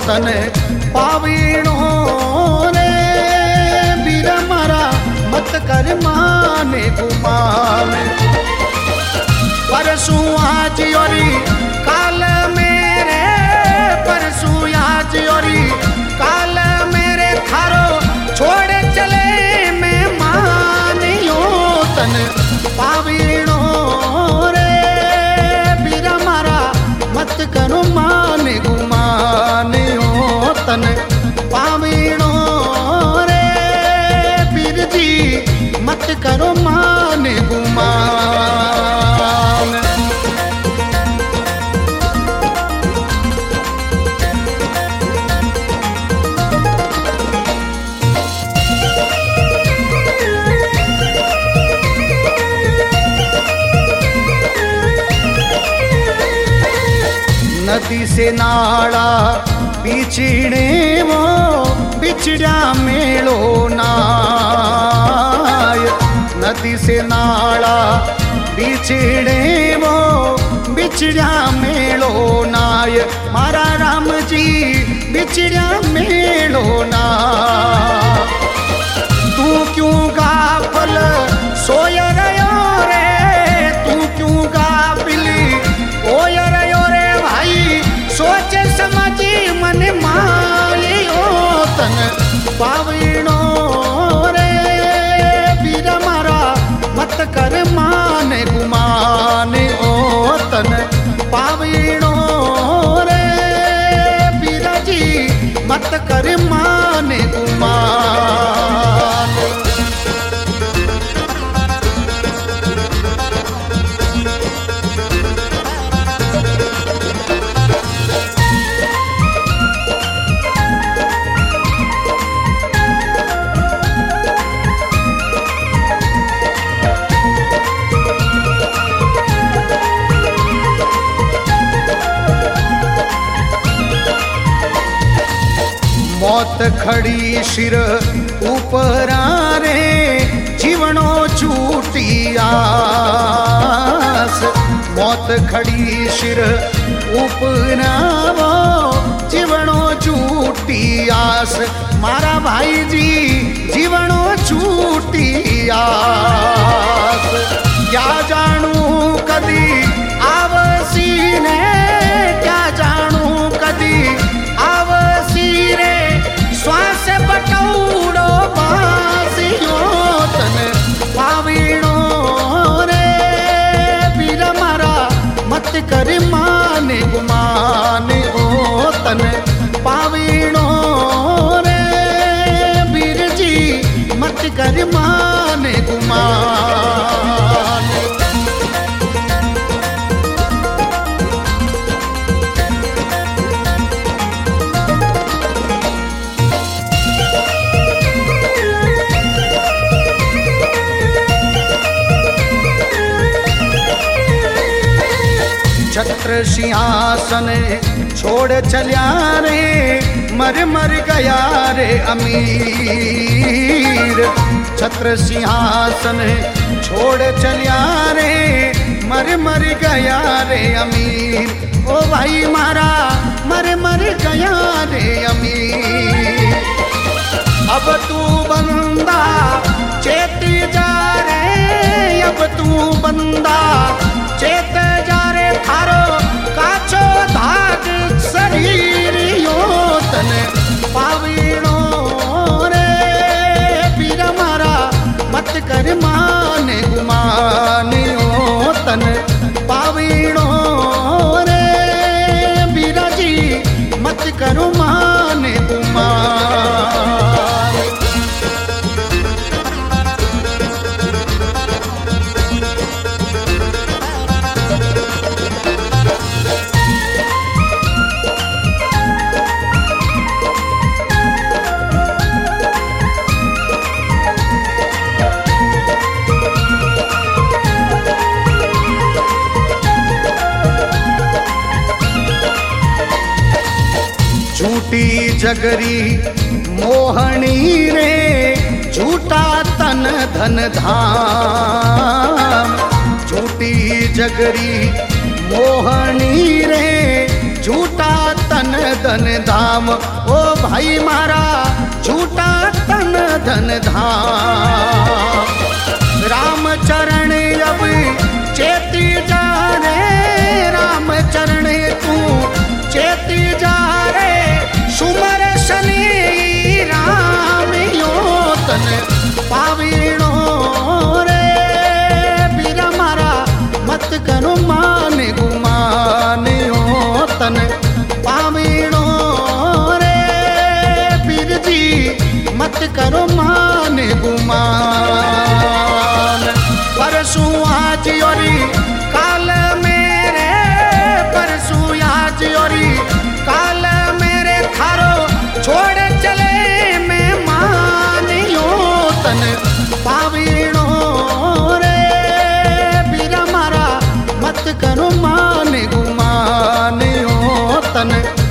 तन पावीणो रे बीर मारा मत कर माने गुमान। परसों आज योरी काल मेरे, परसों आज योरी काल मेरे थारो छोड़ चले मैं मानियो तन पावीणो रे बीरा मारा मत करो माने गुमानियो तन पावीणो रे बीर जी मत करो माने गुमान। नदी से नाड़ा बिछड़े वो बिछड़ा मेलो नाय। नदी से नाड़ा बिछड़े वो बिछड़ा मेलो नाय। मारा राम जी बिछड़ा मेलो नाय। तू क्यों गाफल सोय रयो रे, तू क्यों गाफिली ओय रयो रे भाई। सोच समझी मन मालियो तन पावीणो रे बीर मारा मत कर माने गुमाने ओ तन पावीणो रे बीर जी मत कर माने गुमान। मौत खड़ी शिर ऊपरा रे जीवनो छूटी आस। मौत खड़ी शिर ऊपरा वो जीवनो छूटी आस। मारा भाई जी जीवनो छूटी आस। क्या जानू कदी आवसी ने, क्या जानू कदी आवसी रे श्वास बटौड़ो बासियो तन पावीणो रे बीर मारा मत कर माने गुमाने ओ तन पावीणो रे बीर जी मत कर माने गुमान। छत्र सिंहासन छोड़ चलिया रे मर मर गया रे अमीर। छत्र सिंहासन छोड़ चलिया रे मर मर गया रे अमीर। ओ भाई मारा मर मर गया रे अमीर। अब तू बंदा चेत जा रे, अब तू बंदा चेत जा रे थारो काचो धाग शरीर यो तन पावीणो रे बीर मारा मत कर माने गुमाने ओ तन पावीणो रे बीर जी मत करो माने गुमान। झूठी जगरी मोहनी रे झूठा तन धन धाम। झूठी जगरी मोहनी रे झूठा तन धन धाम, ओ भाई मारा झूठा तन धन धाम। राम चरण अब चेती जा रे, राम चरण तू चेती जा रे, सुमर शनि राम यो तन पावीणो रे। बीरा मारा मत करो मान गुमान यो तन पावीणो रे। बीर जी मत करो मान गुमान। परसू आज योरी काल मेरे, परसू आज योरी काल मेरे थारो छोड़ चले मैं मानियो तन पावीणो रे। बीरा मारा मत करो मान गुमान यो तन